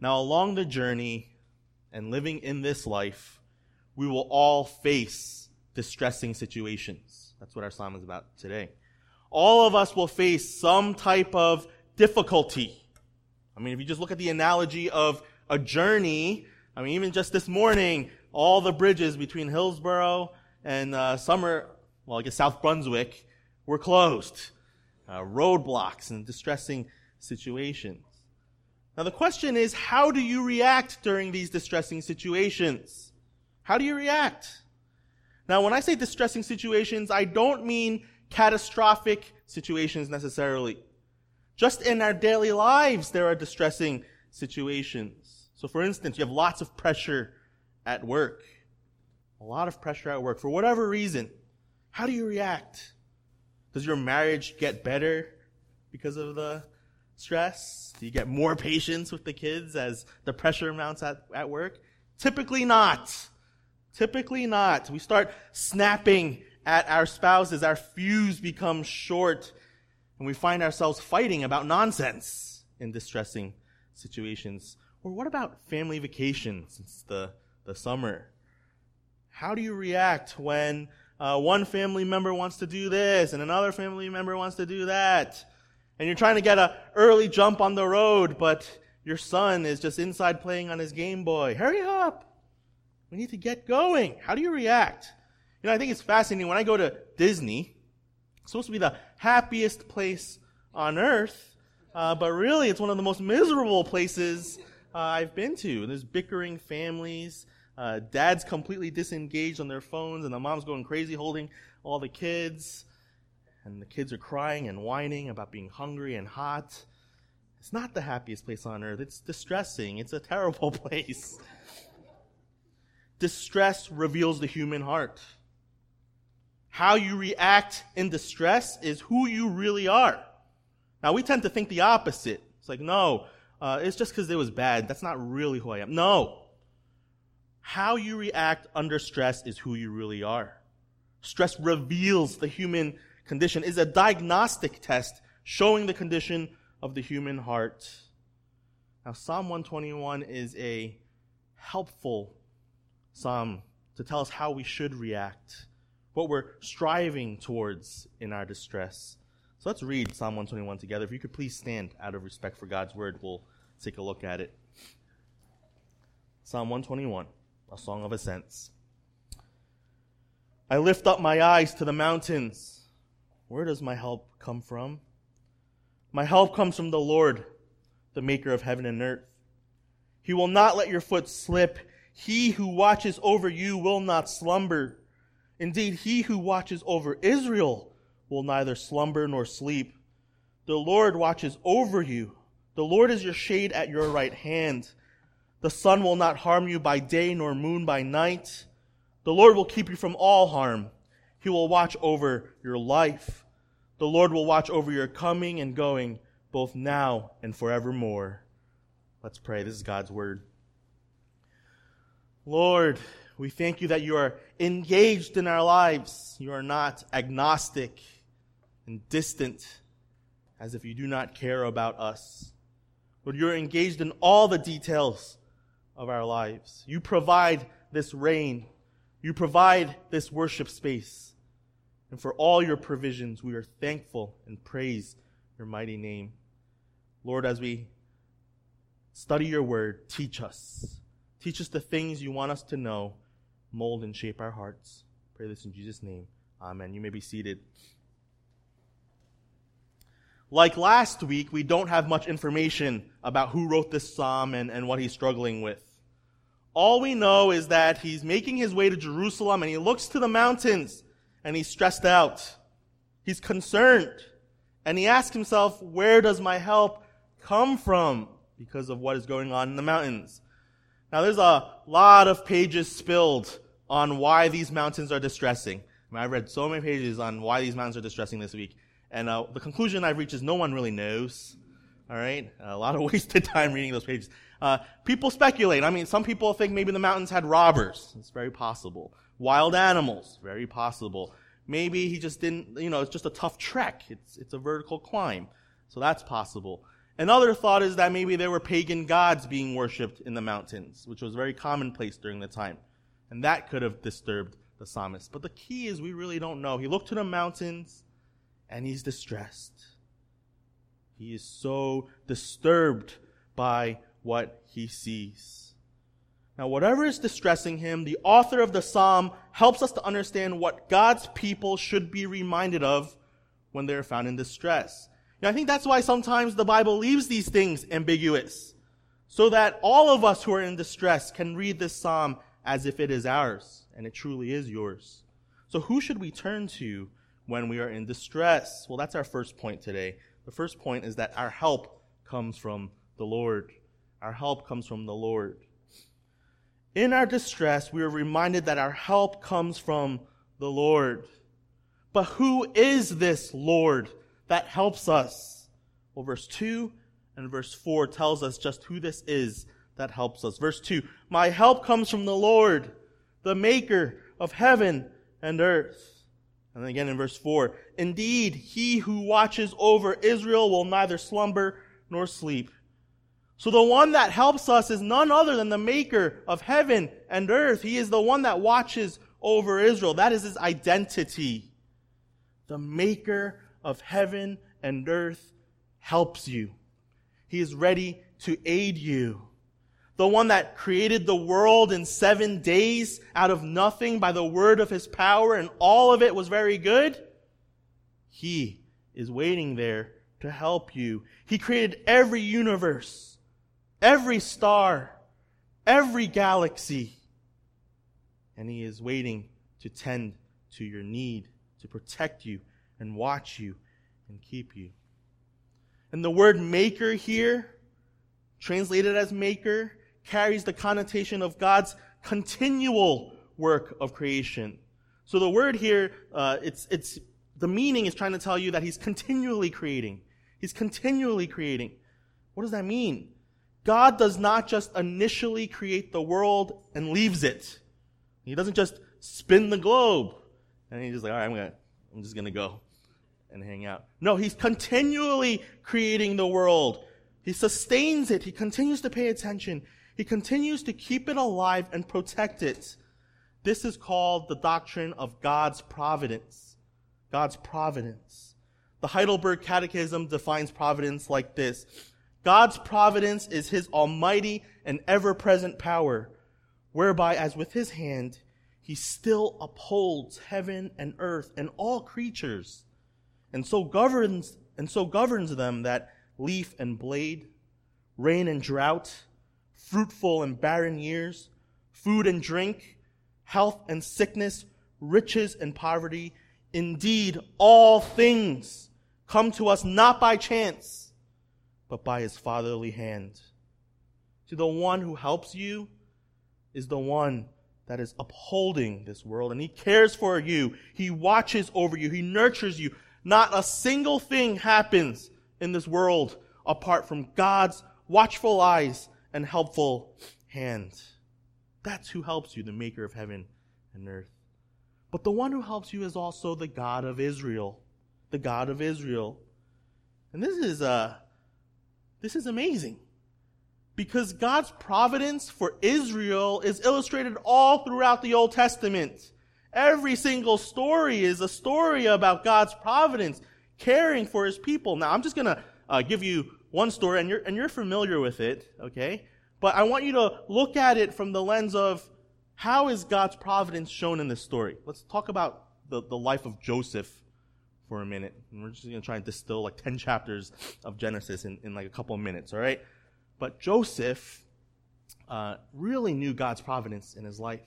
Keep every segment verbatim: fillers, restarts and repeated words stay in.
Now, along the journey and living in this life, we will all face distressing situations. That's what our psalm is about today. All of us will face some type of difficulty. I mean, if you just look at the analogy of a journey, I mean, even just this morning, all the bridges between Hillsborough and uh, Summer, well, I guess South Brunswick, were closed. Uh, roadblocks and distressing situations. Now the question is, how do you react during these distressing situations? How do you react? Now when I say distressing situations, I don't mean catastrophic situations necessarily. Just in our daily lives, there are distressing situations. So for instance, you have lots of pressure at work. A lot of pressure at work. For whatever reason, how do you react? Does your marriage get better because of the stress? Do you get more patience with the kids as the pressure mounts at, at work? Typically not. Typically not. We start snapping at our spouses. Our fuse becomes short. And we find ourselves fighting about nonsense in distressing situations. Or what about family vacations? It's the, the summer. How do you react when uh, one family member wants to do this and another family member wants to do that? And you're trying to get an early jump on the road, but your son is just inside playing on his Game Boy. Hurry up. We need to get going. How do you react? You know, I think it's fascinating. When I go to Disney, it's supposed to be the happiest place on earth, uh, but really it's one of the most miserable places uh, I've been to. There's bickering families. Uh, dad's completely disengaged on their phones, and the mom's going crazy holding all the kids. And the kids are crying and whining about being hungry and hot. It's not the happiest place on earth. It's distressing. It's a terrible place. Distress reveals the human heart. How you react in distress is who you really are. Now, we tend to think the opposite. It's like, no, uh, it's just because it was bad. That's not really who I am. No. How you react under stress is who you really are. Stress reveals the human condition, is a diagnostic test showing the condition of the human heart. Now, Psalm one twenty-one is a helpful psalm to tell us how we should react, what we're striving towards in our distress. So let's read Psalm one twenty-one together. If you could please stand out of respect for God's word, we'll take a look at it. Psalm one twenty-one, a song of ascents. I lift up my eyes to the mountains. Where does my help come from? My help comes from the Lord, the maker of heaven and earth. He will not let your foot slip. He who watches over you will not slumber. Indeed, he who watches over Israel will neither slumber nor sleep. The Lord watches over you. The Lord is your shade at your right hand. The sun will not harm you by day nor moon by night. The Lord will keep you from all harm. He will watch over your life. The Lord will watch over your coming and going, both now and forevermore. Let's pray. This is God's word. Lord, we thank you that you are engaged in our lives. You are not agnostic and distant, as if you do not care about us. Lord, you're engaged in all the details of our lives. You provide this rain. You provide this worship space. And for all your provisions, we are thankful and praise your mighty name. Lord, as we study your word, teach us. Teach us the things you want us to know. Mold and shape our hearts. Pray this in Jesus' name. Amen. You may be seated. Like last week, we don't have much information about who wrote this psalm and, and what he's struggling with. All we know is that he's making his way to Jerusalem and he looks to the mountains and he's stressed out. He's concerned. And he asks himself, where does my help come from? Because of what is going on in the mountains. Now, there's a lot of pages spilled on why these mountains are distressing. I mean, I've read so many pages on why these mountains are distressing this week. And uh, the conclusion I've reached is no one really knows. All right? A lot of wasted time reading those pages. Uh, people speculate. I mean, some people think maybe the mountains had robbers. It's very possible. Wild animals. Very possible. Maybe he just didn't, you know, it's just a tough trek. It's, it's a vertical climb. So that's possible. Another thought is that maybe there were pagan gods being worshipped in the mountains, which was very commonplace during the time. And that could have disturbed the psalmist. But the key is we really don't know. He looked to the mountains and he's distressed. He is so disturbed by what he sees. Now, whatever is distressing him, the author of the psalm helps us to understand what God's people should be reminded of when they're found in distress. Now, I think that's why sometimes the Bible leaves these things ambiguous, so that all of us who are in distress can read this psalm as if it is ours, and it truly is yours. So who should we turn to when we are in distress? Well, that's our first point today. The first point is that our help comes from the Lord. Our help comes from the Lord. In our distress, we are reminded that our help comes from the Lord. But who is this Lord that helps us? Well, verse two and verse four tells us just who this is that helps us. Verse two, my help comes from the Lord, the maker of heaven and earth. And then again in verse four, indeed, he who watches over Israel will neither slumber nor sleep. So the one that helps us is none other than the maker of heaven and earth. He is the one that watches over Israel. That is his identity. The maker of heaven and earth helps you. He is ready to aid you. The one that created the world in seven days out of nothing by the word of his power, and all of it was very good. He is waiting there to help you. He created every universe, every star, every galaxy. And he is waiting to tend to your need, to protect you and watch you and keep you. And the word maker here, translated as maker, carries the connotation of God's continual work of creation. So the word here, uh, it's it's the meaning is trying to tell you that he's continually creating. He's continually creating. What does that mean? God does not just initially create the world and leaves it. He doesn't just spin the globe and he's just like, all right, I'm gonna, I'm just gonna go and hang out. No, he's continually creating the world. He sustains it. He continues to pay attention. He continues to keep it alive and protect it. This is called the doctrine of God's providence. God's providence. The Heidelberg Catechism defines providence like this. God's providence is his almighty and ever-present power, whereby, as with his hand, he still upholds heaven and earth and all creatures, and so governs and so governs them that leaf and blade, rain and drought, fruitful and barren years, food and drink, health and sickness, riches and poverty, indeed all things come to us not by chance, but by his fatherly hand. See, the one who helps you is the one that is upholding this world, and he cares for you. He watches over you. He nurtures you. Not a single thing happens in this world apart from God's watchful eyes and helpful hand. That's who helps you, the maker of heaven and earth. But the one who helps you is also the God of Israel. The God of Israel. And this is uh, this is amazing. Because God's providence for Israel is illustrated all throughout the Old Testament. Every single story is a story about God's providence, caring for his people. Now, I'm just going to uh, give you one story, and you're, and you're familiar with it, okay? But I want you to look at it from the lens of how is God's providence shown in this story. Let's talk about the, the life of Joseph for a minute. And we're just going to try and distill like ten chapters of Genesis in, in like a couple of minutes, all right? But Joseph uh, really knew God's providence in his life.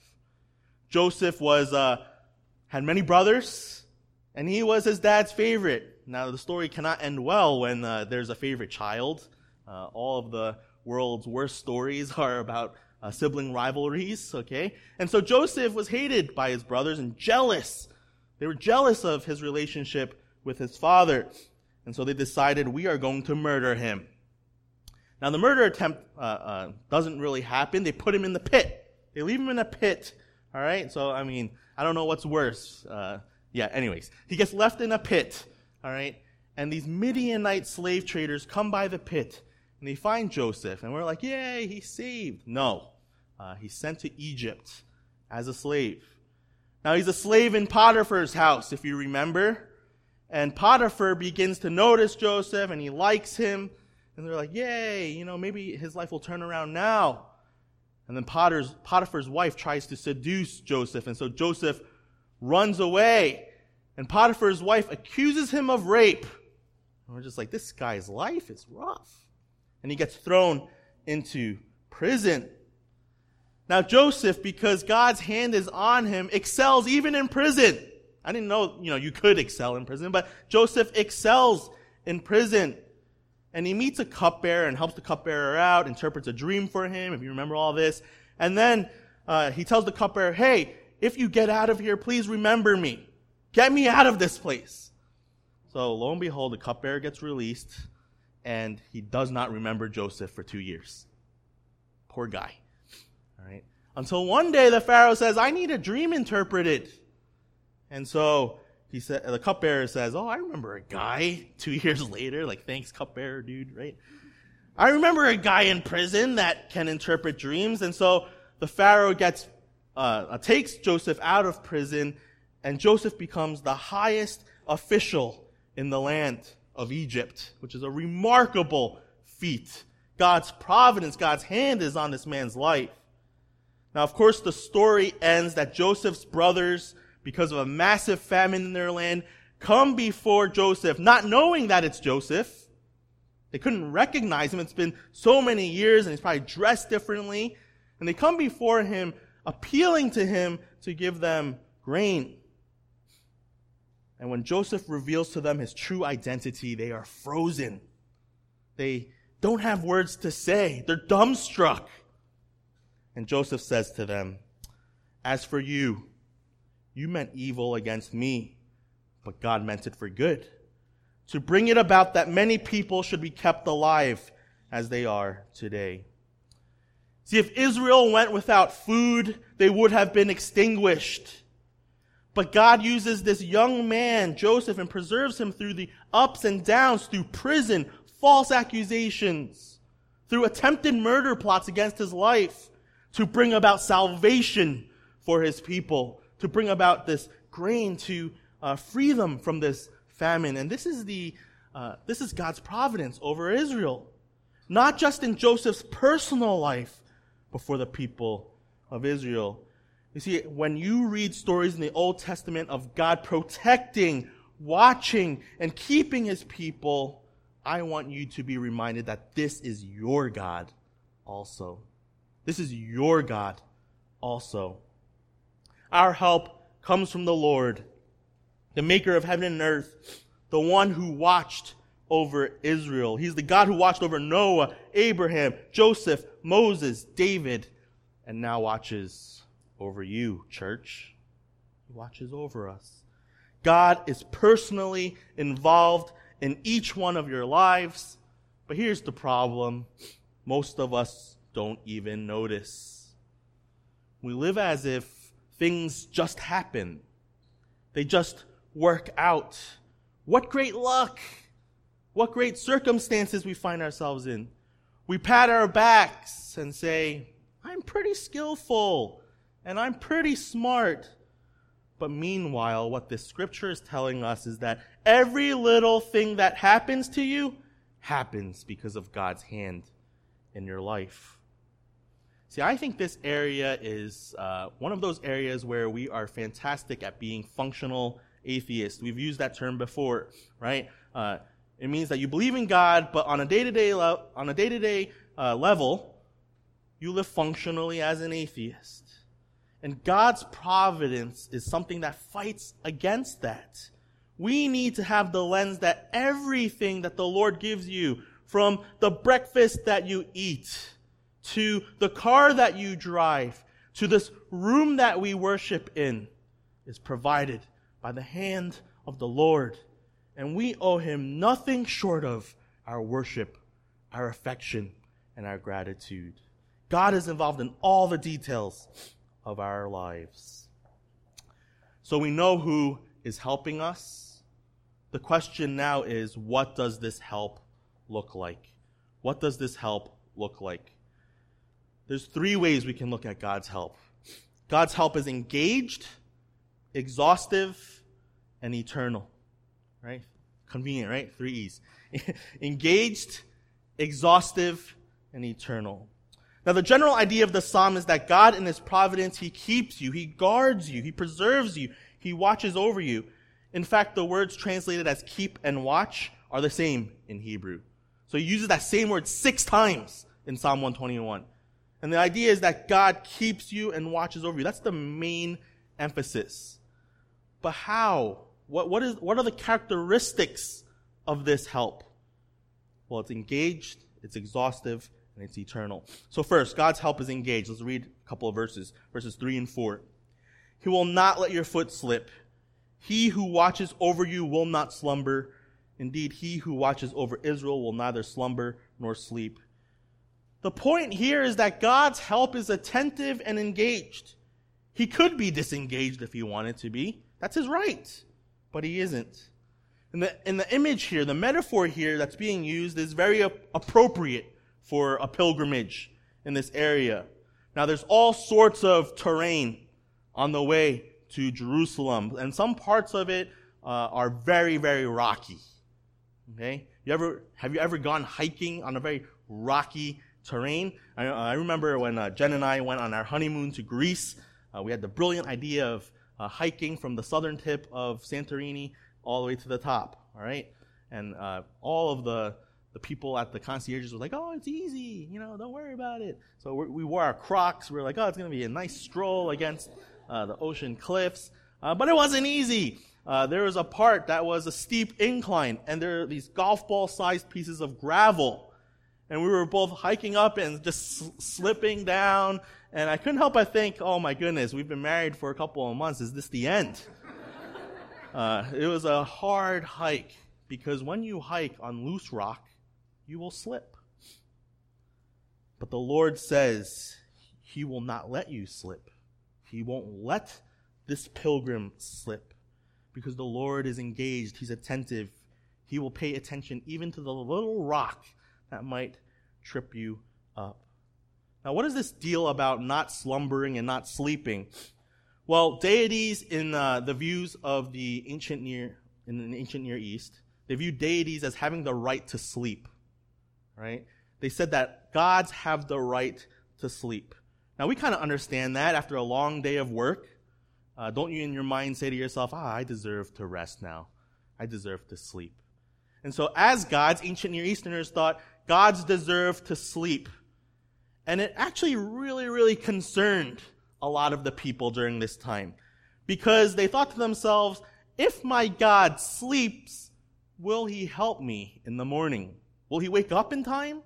Joseph was uh, had many brothers, and he was his dad's favorite. Now, the story cannot end well when uh, there's a favorite child. Uh, all of the world's worst stories are about uh, sibling rivalries, okay? And so Joseph was hated by his brothers and jealous. They were jealous of his relationship with his father. And so they decided, we are going to murder him. Now, the murder attempt uh, uh, doesn't really happen. They put him in the pit. They leave him in a pit, all right? So, I mean, I don't know what's worse. Uh, yeah, anyways. He gets left in a pit, all right? And these Midianite slave traders come by the pit, and they find Joseph, and we're like, yay, he's saved. No, uh, he's sent to Egypt as a slave. Now, he's a slave in Potiphar's house, if you remember. And Potiphar begins to notice Joseph, and he likes him. And they're like, yay, you know, maybe his life will turn around now. And then Potiphar's, Potiphar's wife tries to seduce Joseph, and so Joseph runs away. And Potiphar's wife accuses him of rape. And we're just like, this guy's life is rough. And he gets thrown into prison. Now Joseph, because God's hand is on him, excels even in prison. I didn't know, you know, you could excel in prison, but Joseph excels in prison. And he meets a cupbearer and helps the cupbearer out, interprets a dream for him, if you remember all this. And then uh, he tells the cupbearer, hey, if you get out of here, please remember me. Get me out of this place. So lo and behold, the cupbearer gets released, and he does not remember Joseph for two years. Poor guy. All right. Until one day the Pharaoh says, I need a dream interpreted. And so he said, the cupbearer says, oh, I remember a guy two years later. Like, thanks, cupbearer, dude, right? I remember a guy in prison that can interpret dreams. And so the Pharaoh gets, uh, takes Joseph out of prison, and Joseph becomes the highest official in the land of Egypt, which is a remarkable feat. God's providence, God's hand is on this man's life. Now, of course, the story ends that Joseph's brothers, because of a massive famine in their land, come before Joseph, not knowing that it's Joseph. They couldn't recognize him. It's been so many years, and he's probably dressed differently. And they come before him, appealing to him to give them grain. And when Joseph reveals to them his true identity, they are frozen. They don't have words to say. They're dumbstruck. And Joseph says to them, as for you, you meant evil against me, but God meant it for good, to bring it about that many people should be kept alive as they are today. See, if Israel went without food, they would have been extinguished. But God uses this young man, Joseph, and preserves him through the ups and downs, through prison, false accusations, through attempted murder plots against his life, to bring about salvation for his people, to bring about this grain to uh, free them from this famine. And this is the uh, this is God's providence over Israel, not just in Joseph's personal life, but for the people of Israel. You see, when you read stories in the Old Testament of God protecting, watching, and keeping his people, I want you to be reminded that this is your God also. This is your God also. Our help comes from the Lord, the maker of heaven and earth, the one who watched over Israel. He's the God who watched over Noah, Abraham, Joseph, Moses, David, and now watches over you, church. He watches over us. God is personally involved in each one of your lives. But here's the problem. Most of us don't even notice. We live as if things just happen. They just work out. What great luck. What great circumstances we find ourselves in. We pat our backs and say, I'm pretty skillful and I'm pretty smart. But meanwhile, what this scripture is telling us is that every little thing that happens to you happens because of God's hand in your life. See, I think this area is uh, one of those areas where we are fantastic at being functional atheists. We've used that term before, right? Uh, it means that you believe in God, but on a day-to-day le- on a day-to-day uh, level, you live functionally as an atheist. And God's providence is something that fights against that. We need to have the lens that everything that the Lord gives you, from the breakfast that you eat, to the car that you drive, to this room that we worship in, is provided by the hand of the Lord. And we owe him nothing short of our worship, our affection, and our gratitude. God is involved in all the details of our lives. So we know who is helping us. the question now is, what does this help look like? What does this help look like? There's three ways we can look at God's help. God's help is engaged, exhaustive, and eternal. Right? Convenient, right? Three E's. Engaged, exhaustive, and eternal. Now, the general idea of the psalm is that God in his providence, he keeps you, he guards you, he preserves you, he watches over you. In fact, the words translated as keep and watch are the same in Hebrew. So he uses that same word six times in Psalm one twenty-one. And the idea is that God keeps you and watches over you. That's the main emphasis. But how? What, what is, what are the characteristics of this help? Well, it's engaged, it's exhaustive, and it's eternal. So first, God's help is engaged. Let's read a couple of verses, verses three and four. He will not let your foot slip. He who watches over you will not slumber. Indeed, he who watches over Israel will neither slumber nor sleep. The point here is that God's help is attentive and engaged. He could be disengaged if he wanted to be. That's his right. But he isn't. And the, in the image here, the metaphor here that's being used is very ap- appropriate for a pilgrimage in this area. Now, there's all sorts of terrain on the way to Jerusalem, and some parts of it uh, are very, very rocky. Okay, you ever have you ever gone hiking on a very rocky terrain? I, I remember when uh, Jen and I went on our honeymoon to Greece. Uh, we had the brilliant idea of uh, hiking from the southern tip of Santorini all the way to the top. All right, and uh, all of the the people at the concierges were like, "Oh, it's easy, you know, don't worry about it." So we, we wore our Crocs. We were like, "Oh, it's going to be a nice stroll against uh, the ocean cliffs," uh, but it wasn't easy. Uh, there was a part that was a steep incline, and there are these golf ball-sized pieces of gravel. And we were both hiking up and just sl- slipping down, and I couldn't help but think, oh my goodness, we've been married for a couple of months. Is this the end? uh, it was a hard hike, because when you hike on loose rock, you will slip. But the Lord says he will not let you slip. He won't let this pilgrim slip. Because the Lord is engaged, he's attentive. He will pay attention even to the little rock that might trip you up. Now, what is this deal about not slumbering and not sleeping? Well, deities in uh, the views of the ancient near in the ancient Near East, they viewed deities as having the right to sleep. Right? They said that gods have the right to sleep. Now, we kind of understand that after a long day of work. Uh, don't you in your mind say to yourself, ah, I deserve to rest now. I deserve to sleep. And so as gods, ancient Near Easterners thought gods deserve to sleep. And it actually really, really concerned a lot of the people during this time. Because they thought to themselves, if my God sleeps, will he help me in the morning? Will he wake up in time?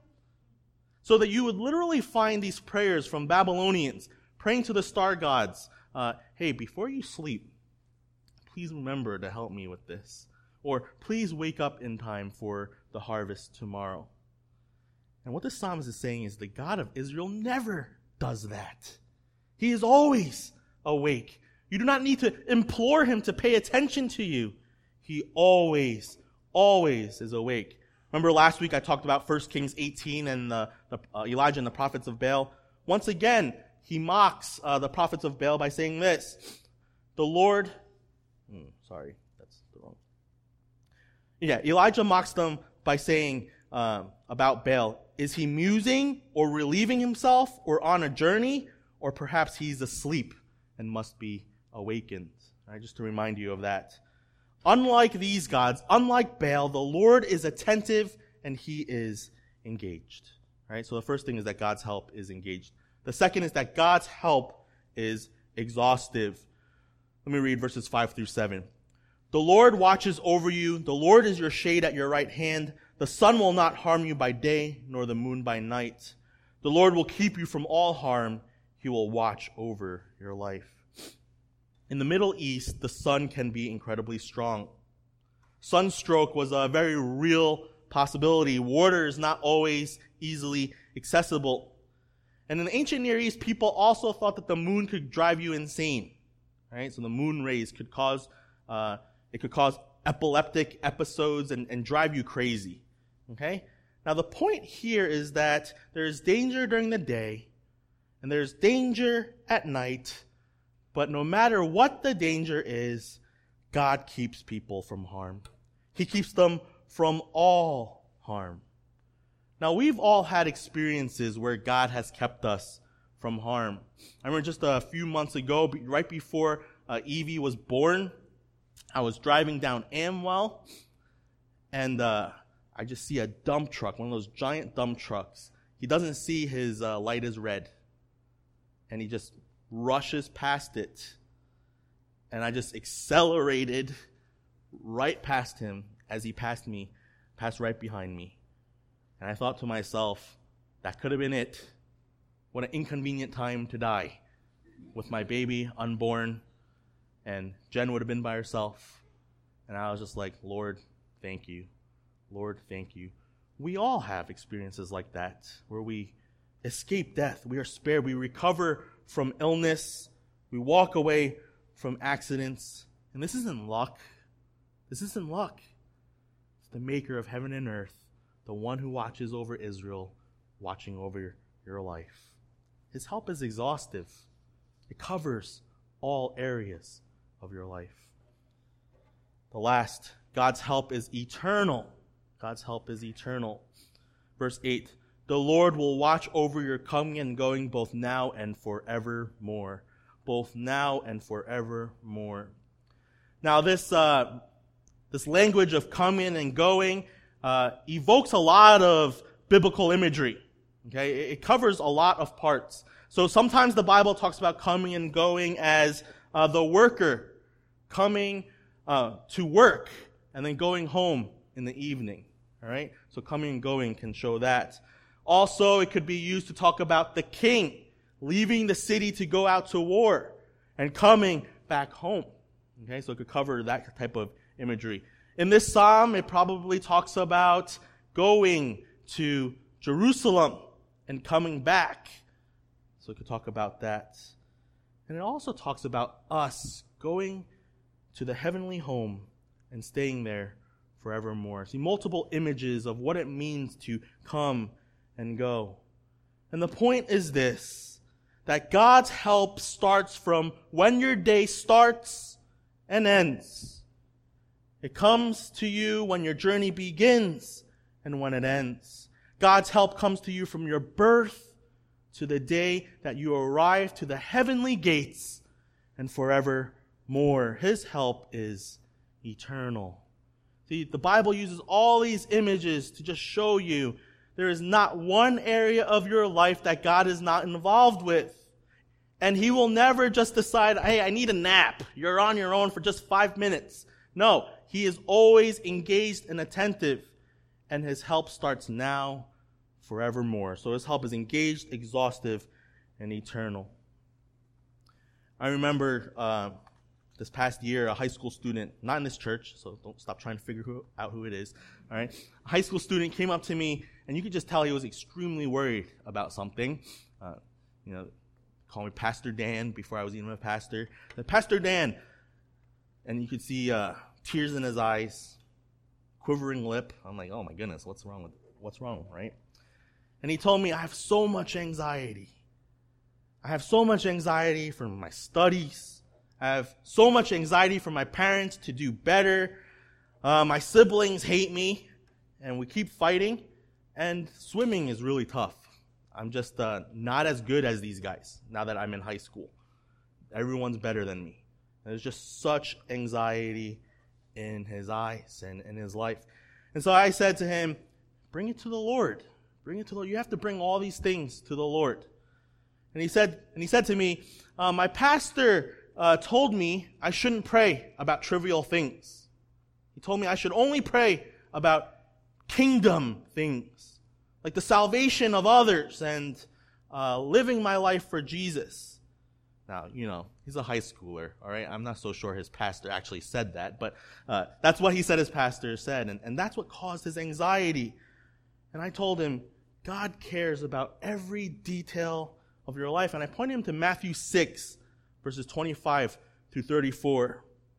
So that you would literally find these prayers from Babylonians praying to the star gods. Uh, hey, before you sleep, please remember to help me with this. Or please wake up in time for the harvest tomorrow. And what the psalmist is saying is the God of Israel never does that. He is always awake. You do not need to implore him to pay attention to you. He always, always is awake. Remember last week I talked about First Kings eighteen and the, the, uh, Elijah and the prophets of Baal? Once again, he mocks uh, the prophets of Baal by saying this. The Lord, hmm, sorry, that's the wrong. Yeah, Elijah mocks them by saying uh, about Baal, is he musing or relieving himself or on a journey, or perhaps he's asleep and must be awakened? Right, just to remind you of that. Unlike these gods, unlike Baal, the Lord is attentive and he is engaged. Right, so the first thing is that God's help is engaged. The second is that God's help is exhaustive. Let me read verses five through seven. The Lord watches over you. The Lord is your shade at your right hand. The sun will not harm you by day, nor the moon by night. The Lord will keep you from all harm. He will watch over your life. In the Middle East, the sun can be incredibly strong. Sunstroke was a very real possibility. Water is not always easily accessible. And in the ancient Near East, people also thought that the moon could drive you insane. Right? So the moon rays could cause, uh, it could cause epileptic episodes and, and drive you crazy. Okay? Now the point here is that there's danger during the day and there's danger at night, but no matter what the danger is, God keeps people from harm. He keeps them from all harm. Now we've all had experiences where God has kept us from harm. I remember just a few months ago, right before uh, Evie was born, I was driving down Amwell, and uh, I just see a dump truck, one of those giant dump trucks. He doesn't see his uh, light is red, and he just rushes past it. And I just accelerated right past him as he passed me, passed right behind me. And I thought to myself, that could have been it. What an inconvenient time to die with my baby unborn, and Jen would have been by herself. And I was just like, Lord, thank you. Lord, thank you. We all have experiences like that where we escape death. We are spared. We recover from illness. We walk away from accidents. And this isn't luck. This isn't luck. It's the maker of heaven and earth, the one who watches over Israel, watching over your life. His help is exhaustive. It covers all areas of your life. The last, God's help is eternal. God's help is eternal. Verse eight, the Lord will watch over your coming and going both now and forevermore. Both now and forevermore. Now this uh, this language of coming and going uh, evokes a lot of biblical imagery. Okay, it covers a lot of parts. So sometimes the Bible talks about coming and going as uh, the worker coming uh, to work and then going home in the evening. All right, so coming and going can show that. Also, it could be used to talk about the king leaving the city to go out to war and coming back home. Okay, so it could cover that type of imagery. In this psalm, it probably talks about going to Jerusalem and coming back. So it could talk about that. And it also talks about us going to the heavenly home and staying there forevermore. See, multiple images of what it means to come and go. And the point is this, that God's help starts from when your day starts and ends. It comes to you when your journey begins and when it ends. God's help comes to you from your birth to the day that you arrive to the heavenly gates and forevermore. His help is eternal. See, the Bible uses all these images to just show you there is not one area of your life that God is not involved with. And He will never just decide, hey, I need a nap. You're on your own for just five minutes. No, He is always engaged and attentive. And His help starts now, forevermore. So His help is engaged, exhaustive, and eternal. I remember uh, this past year, a high school student, not in this church, so don't stop trying to figure who, out who it is. All right, a high school student came up to me, and you could just tell he was extremely worried about something. Uh, you know, call me Pastor Dan before I was even a pastor. The Pastor Dan, and you could see uh, tears in his eyes, quivering lip. I'm like, oh my goodness, what's wrong with what's wrong, right? And he told me, I have so much anxiety. I have so much anxiety from my studies. I have so much anxiety from my parents to do better. Uh, my siblings hate me, and we keep fighting. And swimming is really tough. I'm just uh, not as good as these guys now that I'm in high school. Everyone's better than me. There's just such anxiety in his eyes and in his life. And so I said to him, bring it to the Lord. Bring it to the Lord. You have to bring all these things to the Lord. And he said, and he said to me, uh, my pastor uh, told me I shouldn't pray about trivial things. He told me I should only pray about kingdom things, like the salvation of others and uh, living my life for Jesus. Now, you know, he's a high schooler, all right? I'm not so sure his pastor actually said that, but uh, that's what he said his pastor said, and, and that's what caused his anxiety. And I told him, God cares about every detail of your life. And I pointed him to Matthew six, verses twenty-five through thirty-four.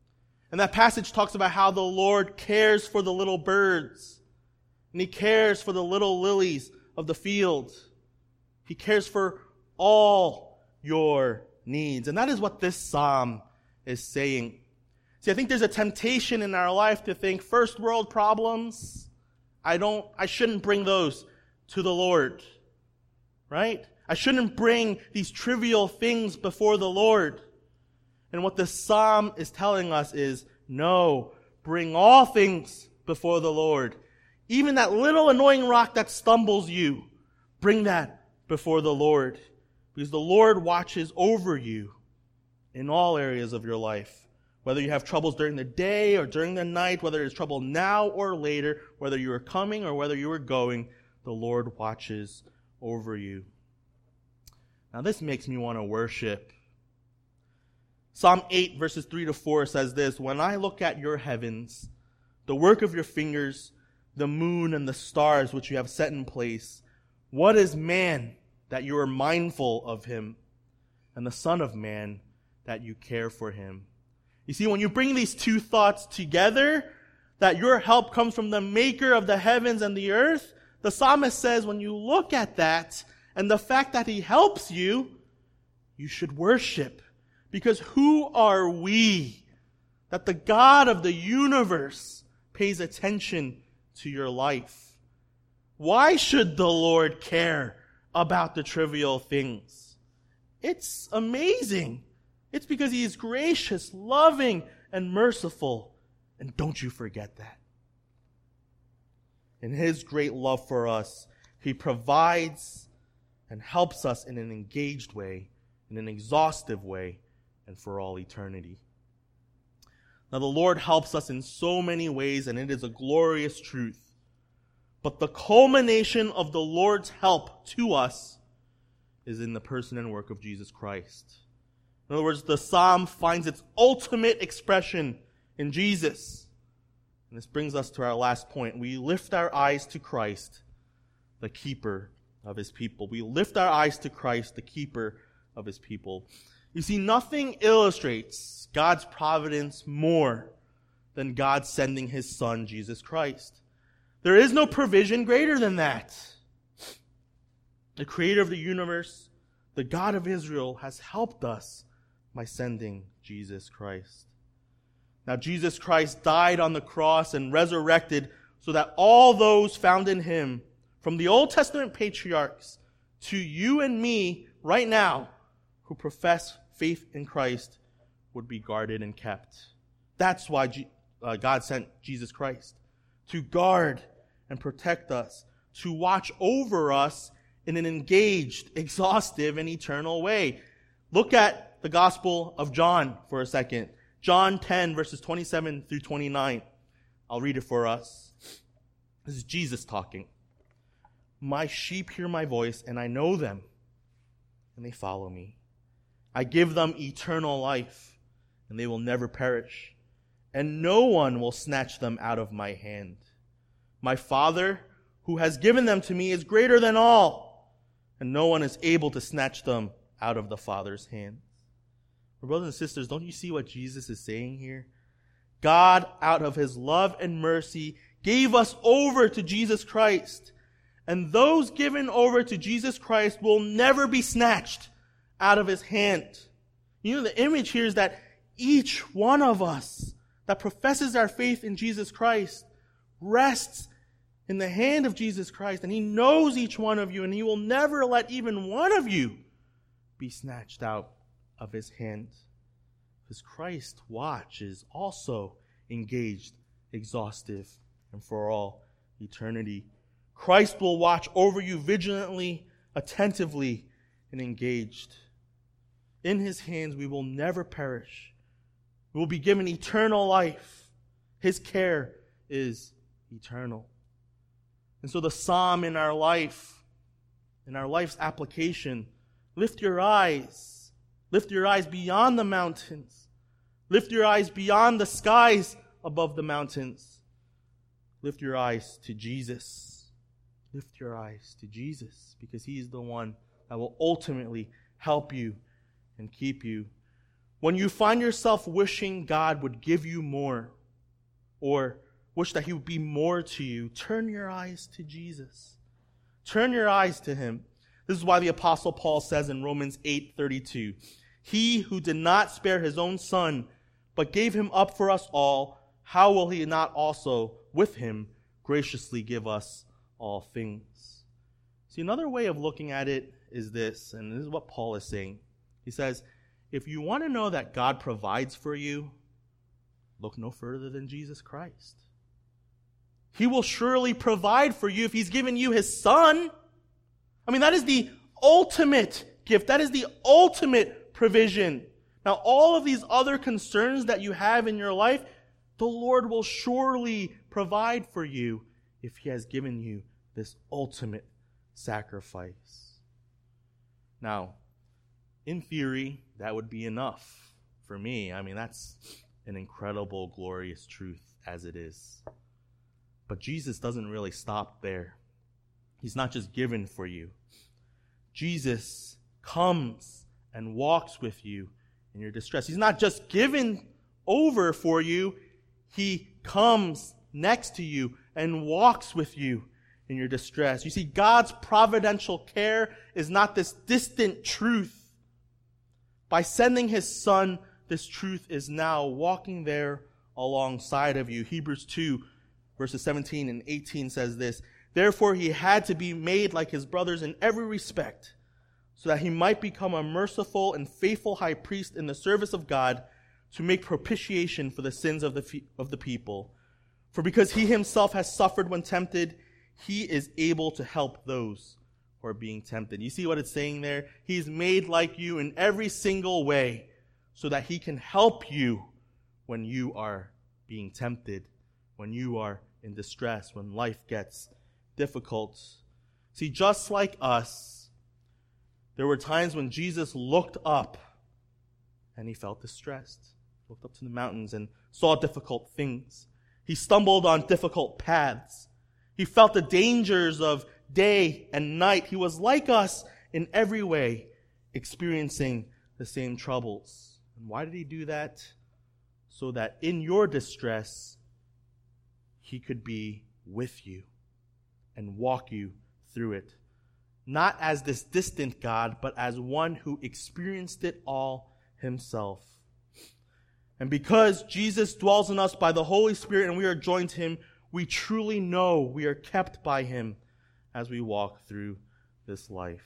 And that passage talks about how the Lord cares for the little birds. And He cares for the little lilies of the field. He cares for all your needs. And that is what this psalm is saying. See, I think there's a temptation in our life to think first world problems, I don't, I shouldn't bring those to the Lord. Right? I shouldn't bring these trivial things before the Lord. And what the psalm is telling us is, no, bring all things before the Lord. Even that little annoying rock that stumbles you, bring that before the Lord. Because the Lord watches over you in all areas of your life. Whether you have troubles during the day or during the night, whether there's trouble now or later, whether you are coming or whether you are going, the Lord watches over you. Now this makes me want to worship. Psalm eight verses three to four says this, when I look at your heavens, the work of your fingers, the moon and the stars which you have set in place, what is man that you are mindful of him, and the Son of Man that you care for him? You see, when you bring these two thoughts together, that your help comes from the maker of the heavens and the earth, the psalmist says when you look at that and the fact that He helps you, you should worship. Because who are we that the God of the universe pays attention to your life? Why should the Lord care about the trivial things? It's amazing. It's because He is gracious, loving, and merciful. And don't you forget that. In His great love for us, He provides and helps us in an engaged way, in an exhaustive way, and for all eternity. Now the Lord helps us in so many ways, and it is a glorious truth. But the culmination of the Lord's help to us is in the person and work of Jesus Christ. In other words, the psalm finds its ultimate expression in Jesus. And this brings us to our last point. We lift our eyes to Christ, the keeper of His people. We lift our eyes to Christ, the keeper of His people. You see, nothing illustrates God's providence more than God sending His Son, Jesus Christ. There is no provision greater than that. The Creator of the universe, the God of Israel, has helped us by sending Jesus Christ. Now, Jesus Christ died on the cross and resurrected so that all those found in Him, from the Old Testament patriarchs to you and me right now, who profess faith in Christ, would be guarded and kept. That's why G- uh, God sent Jesus Christ, to guard and protect us, to watch over us in an engaged, exhaustive, and eternal way. Look at the Gospel of John for a second. John ten, verses twenty-seven through twenty-nine. I'll read it for us. This is Jesus talking. My sheep hear my voice, and I know them, and they follow me. I give them eternal life, and they will never perish, and no one will snatch them out of my hand. My Father, who has given them to me, is greater than all, and no one is able to snatch them out of the Father's hand. Brothers and sisters, don't you see what Jesus is saying here? God, out of His love and mercy, gave us over to Jesus Christ. And those given over to Jesus Christ will never be snatched out of His hand. You know, the image here is that each one of us that professes our faith in Jesus Christ rests in the hand of Jesus Christ, and He knows each one of you, and He will never let even one of you be snatched out of His hand. Because Christ's watch is also engaged, exhaustive, and for all eternity. Christ will watch over you vigilantly, attentively, and engaged. In His hands we will never perish. We will be given eternal life. His care is eternal. And so the psalm in our life, in our life's application, lift your eyes. Lift your eyes beyond the mountains. Lift your eyes beyond the skies above the mountains. Lift your eyes to Jesus. Lift your eyes to Jesus, because He is the one that will ultimately help you and keep you. When you find yourself wishing God would give you more, or wish that he would be more to you, turn your eyes to Jesus. Turn your eyes to him. This is why the Apostle Paul says in Romans eight thirty-two, he who did not spare his own son, but gave him up for us all, how will he not also with him graciously give us all things? See, another way of looking at it is this, and this is what Paul is saying. He says, if you want to know that God provides for you, look no further than Jesus Christ. He will surely provide for you if he's given you his son. I mean, that is the ultimate gift. That is the ultimate provision. Now, all of these other concerns that you have in your life, the Lord will surely provide for you if he has given you this ultimate sacrifice. Now, in theory, that would be enough for me. I mean, that's an incredible, glorious truth as it is. But Jesus doesn't really stop there. He's not just given for you. Jesus comes and walks with you in your distress. He's not just given over for you. He comes next to you and walks with you in your distress. You see, God's providential care is not this distant truth. By sending his son, this truth is now walking there alongside of you. Hebrews two, verses seventeen and eighteen says this, therefore he had to be made like his brothers in every respect, so that he might become a merciful and faithful high priest in the service of God to make propitiation for the sins of the, of the people. For because he himself has suffered when tempted, he is able to help those who are being tempted. You see what it's saying there? He's made like you in every single way so that he can help you when you are being tempted, when you are in distress, when life gets difficult. See, just like us, there were times when Jesus looked up and he felt distressed. Looked up to the mountains and saw difficult things. He stumbled on difficult paths. He felt the dangers of day and night. He was like us in every way, experiencing the same troubles. And why did he do that? So that in your distress, he could be with you and walk you through it. Not as this distant God, but as one who experienced it all himself. And because Jesus dwells in us by the Holy Spirit and we are joined to him, we truly know we are kept by him as we walk through this life.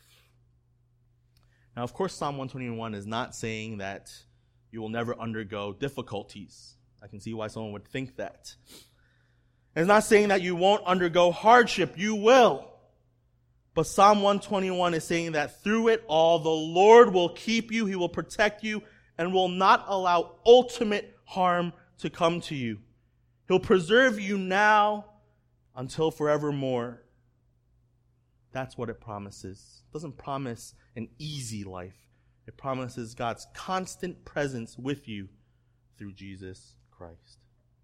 Now, of course, Psalm one twenty-one is not saying that you will never undergo difficulties. I can see why someone would think that. It's not saying that you won't undergo hardship. You will. But Psalm one twenty-one is saying that through it all, the Lord will keep you, he will protect you, and will not allow ultimate harm to come to you. He'll preserve you now until forevermore. That's what it promises. It doesn't promise an easy life. It promises God's constant presence with you through Jesus Christ.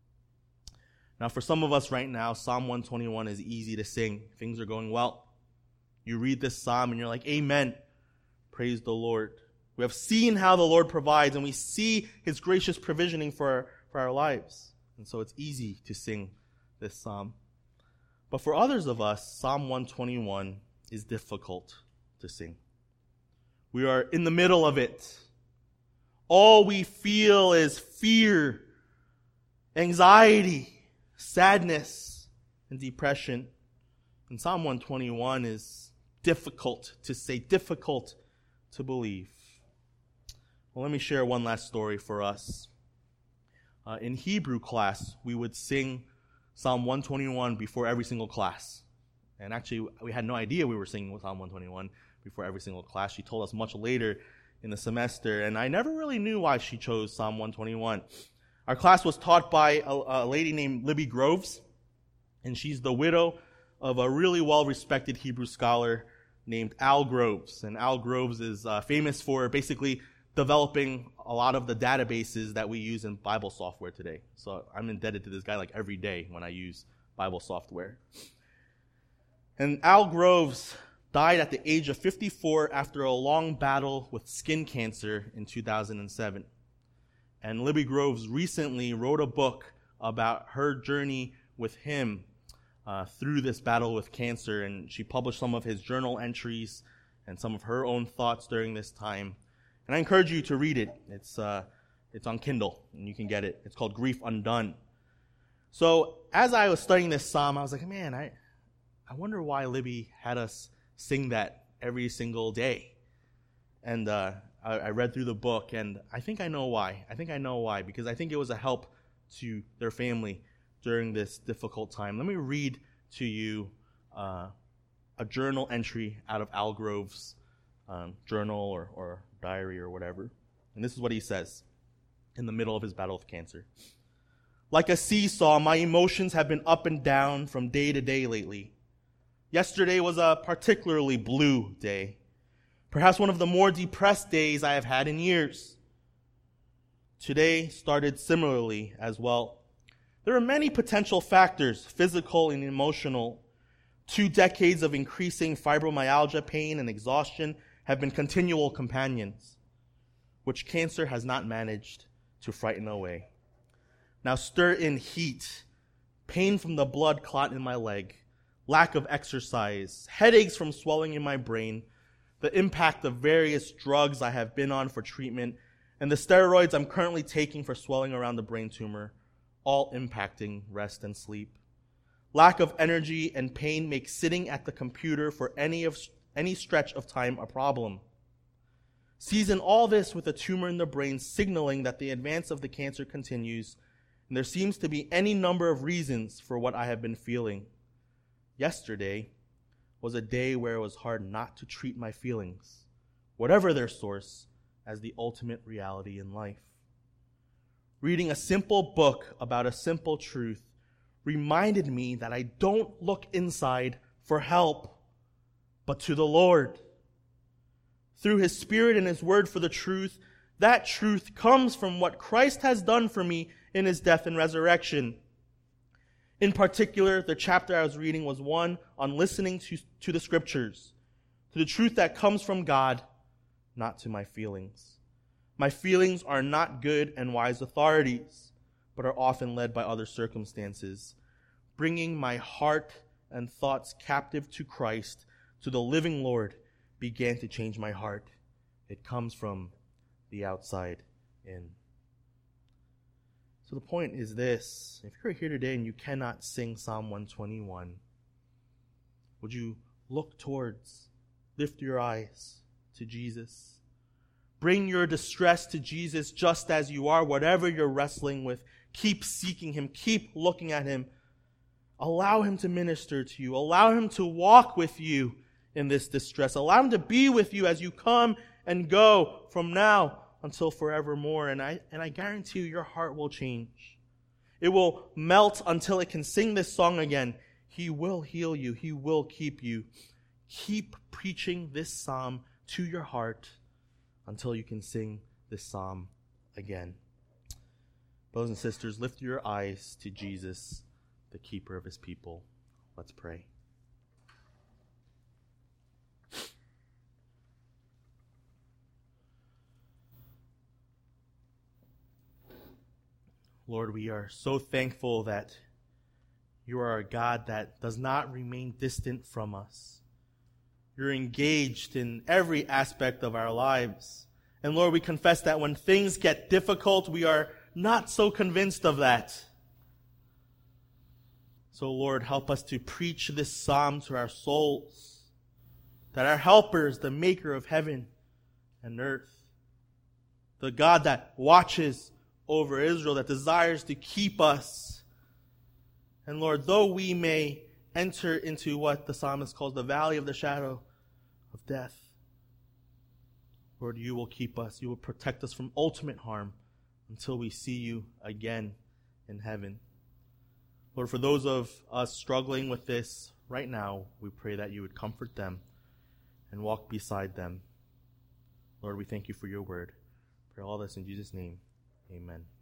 Now, for some of us right now, Psalm one twenty-one is easy to sing. Things are going well. You read this psalm and you're like, amen. Praise the Lord. We have seen how the Lord provides, and we see his gracious provisioning for our, for our lives. And so it's easy to sing this psalm. But for others of us, Psalm one twenty-one is difficult to sing. We are in the middle of it. All we feel is fear, anxiety, sadness, and depression. And Psalm one twenty-one is difficult to say, difficult to believe. Well, let me share one last story for us. Uh, in Hebrew class, we would sing Psalm one twenty-one before every single class. And actually, we had no idea we were singing Psalm one twenty-one before every single class. She told us much later in the semester, and I never really knew why she chose Psalm one twenty-one. Our class was taught by a, a lady named Libby Groves, and she's the widow of a really well-respected Hebrew scholar named Al Groves. And Al Groves is uh, famous for basically developing a lot of the databases that we use in Bible software today. So I'm indebted to this guy like every day when I use Bible software. And Al Groves died at the age of fifty-four after a long battle with skin cancer in two thousand seven. And Libby Groves recently wrote a book about her journey with him uh, through this battle with cancer. And she published some of his journal entries and some of her own thoughts during this time. And I encourage you to read it. It's uh, it's on Kindle, and you can get it. It's called Grief Undone. So as I was studying this psalm, I was like, man, I, I wonder why Libby had us sing that every single day. And uh, I, I read through the book, and I think I know why. I think I know why, because I think it was a help to their family during this difficult time. Let me read to you uh, a journal entry out of Al Grove's um, journal or, or diary or whatever. And this is what he says in the middle of his battle with cancer. Like a seesaw, my emotions have been up and down from day to day lately. Yesterday was a particularly blue day, perhaps one of the more depressed days I have had in years. Today started similarly as well. There are many potential factors, physical and emotional. Two decades of increasing fibromyalgia pain and exhaustion have been continual companions, which cancer has not managed to frighten away. Now stir in heat, pain from the blood clot in my leg, lack of exercise, headaches from swelling in my brain, the impact of various drugs I have been on for treatment, and the steroids I'm currently taking for swelling around the brain tumor, all impacting rest and sleep. Lack of energy and pain make sitting at the computer for any of any stretch of time a problem. Season all this with a tumor in the brain signaling that the advance of the cancer continues, and there seems to be any number of reasons for what I have been feeling. Yesterday was a day where it was hard not to treat my feelings, whatever their source, as the ultimate reality in life. Reading a simple book about a simple truth reminded me that I don't look inside for help, but to the Lord. Through His Spirit and His Word for the truth, that truth comes from what Christ has done for me in His death and resurrection. In particular, the chapter I was reading was one on listening to, to the Scriptures, to the truth that comes from God, not to my feelings. My feelings are not good and wise authorities, but are often led by other circumstances. Bringing my heart and thoughts captive to Christ, to the living Lord, began to change my heart. It comes from the outside in. So the point is this: if you're here today and you cannot sing Psalm one twenty-one, would you look towards, lift your eyes to Jesus? Bring your distress to Jesus just as you are, whatever you're wrestling with. Keep seeking Him. Keep looking at Him. Allow Him to minister to you. Allow Him to walk with you in this distress. Allow Him to be with you as you come and go from now until forevermore. And I, and I guarantee you, your heart will change. It will melt until it can sing this song again. He will heal you. He will keep you. Keep preaching this psalm to your heart until you can sing this psalm again. Brothers and sisters, lift your eyes to Jesus, the keeper of His people. Let's pray. Lord, we are so thankful that You are a God that does not remain distant from us. You're engaged in every aspect of our lives. And Lord, we confess that when things get difficult, we are not so convinced of that. So Lord, help us to preach this psalm to our souls, that our helper is the maker of heaven and earth, the God that watches over Israel, that desires to keep us. And Lord, though we may enter into what the psalmist calls the valley of the shadow of death, Lord, You will keep us. You will protect us from ultimate harm until we see You again in heaven. Lord, for those of us struggling with this right now, we pray that You would comfort them and walk beside them. Lord, we thank You for Your word. Pray all this in Jesus' name. Amen.